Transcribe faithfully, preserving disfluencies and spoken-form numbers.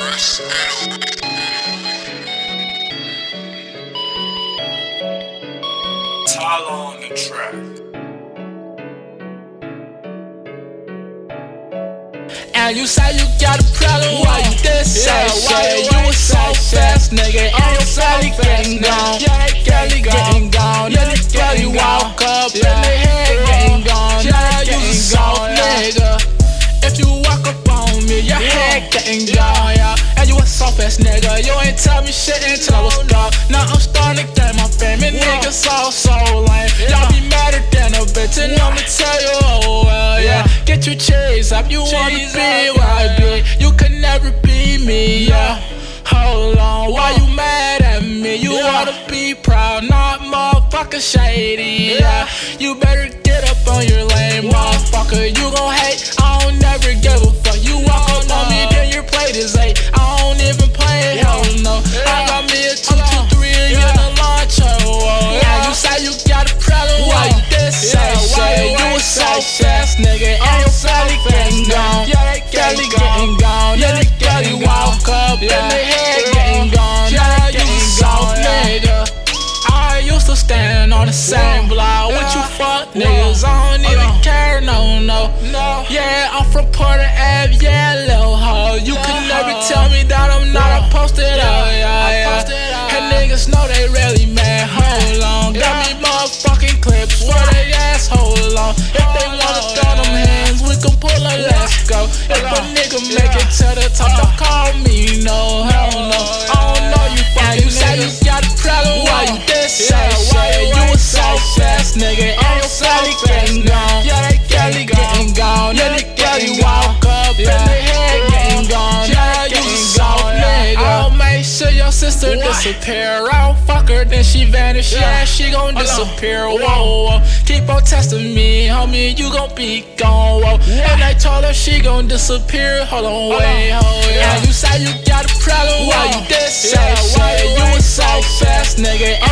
Tyler on the track. And you say you got a problem, why you this say shit? You was so fast, nigga, and your belly getting gone. Yeah, they belly getting gone. Yeah, they belly walk up and they head getting gone. Yeah, you a soft nigga. If you walk up on me, your head getting gone, yeah. And you a soft ass nigga. You ain't tell me shit until I was gone. Now I'm starting to get my fame, and niggas all so lame. Y'all be madder than a bitch, and I'ma tell you, oh well, yeah. Get your cheese up, you wanna be where I be. You can never be me, yeah. Hold on, why you mad at me? You wanna be proud, not motherfucker shady, yeah. You better get up on your lane, motherfucker. You gon' hate, I don't never give a fuck. You walk up on me, then your plate is eight. I don't even play, hell no. I got me a two two three and you the launch, oh yeah. You say you got a problem, why you this say shit? You a so fast, nigga, and your belly getting gone. Yeah, they belly getting gone. Yeah, they belly walk up and they head getting gone. Yeah, you a soft nigga. I used to stand on the same block with you fuck niggas. I don't even care, no, no. Yeah, I'm from Porter Ave, yeah, little hoe. You can never tell me that I'm not a posted up, yeah, yeah. And niggas know they really mad, hold on. Got me motherfucking clips for they ass, hold on. If they wanna throw them hands, we can pull it, let's go. If a nigga make it to the top, don't call me, no, hell no. I don't know you fucking niggas. You got a problem, why you this say shit? You a so fast, nigga, and your belly getting gone. Yeah, they belly getting gone. Yeah, they belly walk up and they head getting gone. Yeah, you a soft nigga. I'll make sure your sister disappear. I'll fuck her, then she vanish. Yeah, she gon' disappear. Whoa, whoa. Keep on testing me, homie, you gon' be gone. Whoa. And I told her she gon' disappear. Hold on, wait, hold yeah. You say you got a problem, why you this say shit? You a so fast, nigga,